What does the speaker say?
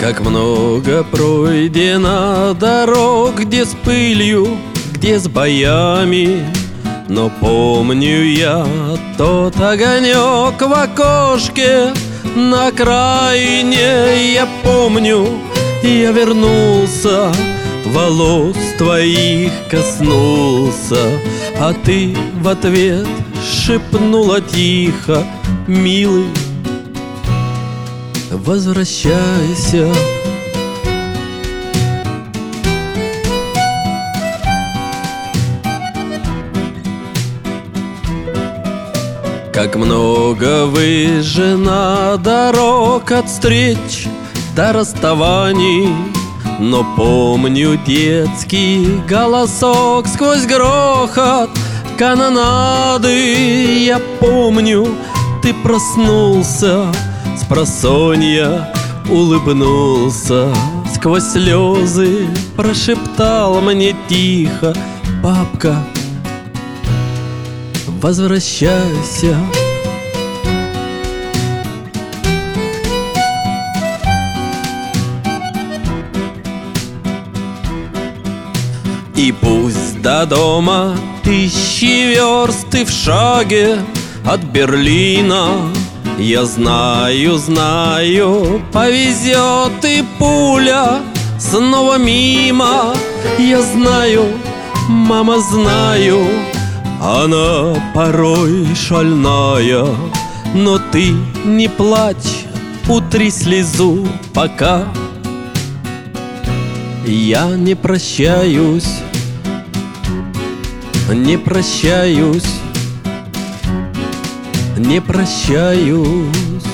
Как много пройдено дорог, где с пылью, где с боями. Но помню я тот огонек в окошке на окраине. Я помню, я вернулся, волос твоих коснулся, а ты в ответ шепнула тихо: милый, возвращайся. Как много выжжено дорог от встреч до расставаний, но помню детский голосок сквозь грохот канонады. Я помню, ты проснулся, спросонья улыбнулся, сквозь слезы прошептал мне тихо: папка, возвращайся. И пусть до дома 1000 верст и в шаге от Берлина, я знаю, знаю, повезет и пуля снова мимо. Я знаю, мама, знаю, она порой шальная, но ты не плачь, утри слезу пока. Я не прощаюсь, не прощаюсь, не прощаюсь.